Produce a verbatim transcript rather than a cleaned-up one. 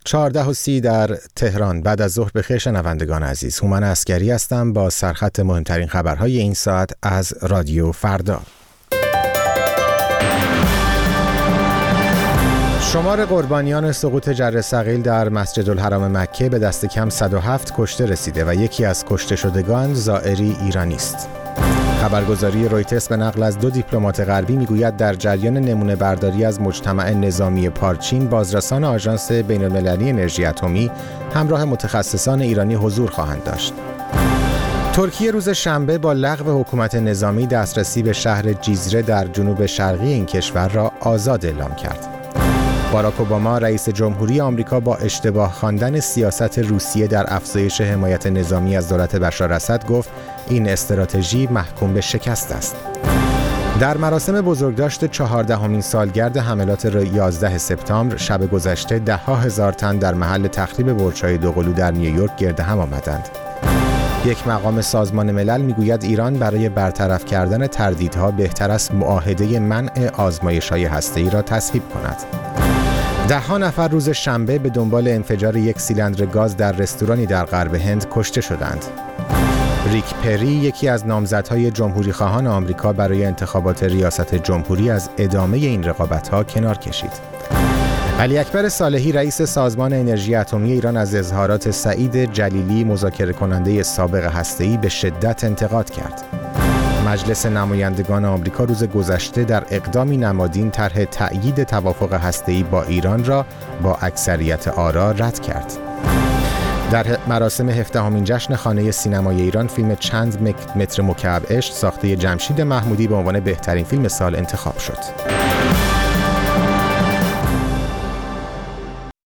چهارده و سی در تهران. بعد از ظهر بخیر شنوندگان عزیز. هومن عسگری هستم با سرخط مهمترین خبرهای این ساعت از رادیو فردا. شمار قربانیان سقوط جره ثقیل در مسجد الحرام مکه به دست کم صد و هفت کشته رسیده و یکی از کشته شدگان زائری ایرانی است. خبرگزاری رویترز به نقل از دو دیپلمات غربی میگوید در جریان نمونه برداری از مجتمع نظامی پارچین، بازرسان آژانس بین‌المللی انرژی اتمی همراه متخصصان ایرانی حضور خواهند داشت. ترکیه روز شنبه با لغو حکومت نظامی دسترسی به شهر جیزره در جنوب شرقی این کشور را آزاد اعلام کرد. باراک اوباما رئیس جمهوری آمریکا با اشتباه خواندن سیاست روسیه در افزایش حمایت نظامی از دولت بشار اسد گفت این استراتژی محکوم به شکست است. در مراسم بزرگداشت چهاردهمین سالگرد حملات یازده سپتامبر شب گذشته ده ها هزار تن در محل تخریب برج‌های دوقلو در نیویورک گرد هم آمدند. یک مقام سازمان ملل میگوید ایران برای برطرف کردن تردیدها بهتر است معاهده منع آزمایش‌های هسته‌ای را تصویب کند. ده ها نفر روز شنبه به دنبال انفجار یک سیلندر گاز در رستورانی در غرب هند کشته شدند. ریک پری، یکی از نامزدهای جمهوری‌خواهان آمریکا برای انتخابات ریاست جمهوری، از ادامه این رقابت‌ها کنار کشید. علی اکبر صالحی، رئیس سازمان انرژی اتمی ایران، از اظهارات سعید جلیلی، مذاکره کننده سابق هسته‌ای، به شدت انتقاد کرد. مجلس نمایندگان آمریکا روز گذشته در اقدامی نمادین طرح تأیید توافق هسته‌ای با ایران را با اکثریت آرا رد کرد. در مراسم هفدهمین جشن خانه سینمای ایران فیلم چند متر مکعب عشق ساخته جمشید محمودی به عنوان بهترین فیلم سال انتخاب شد.